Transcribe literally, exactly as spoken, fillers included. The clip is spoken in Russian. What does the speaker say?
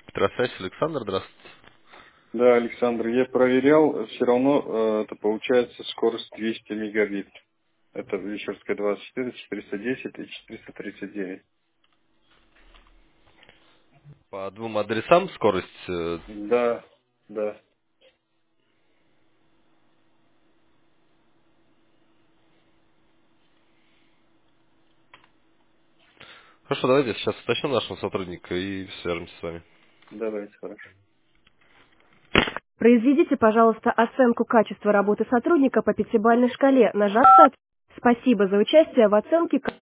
Петросвязь, Александр, здравствуйте. Да, Александр, я проверял, все равно э, это получается скорость двести мегабит. Это Вещерская двадцать четыре, четыреста десять и четыреста тридцать девять. По двум адресам скорость. э, Да, да, Хорошо, давайте сейчас уточним нашего сотрудника и свяжемся с вами. давайте, хорошо. Произведите, пожалуйста, оценку качества работы сотрудника по пятибалльной шкале, нажав «Соответствие». Спасибо за участие в оценке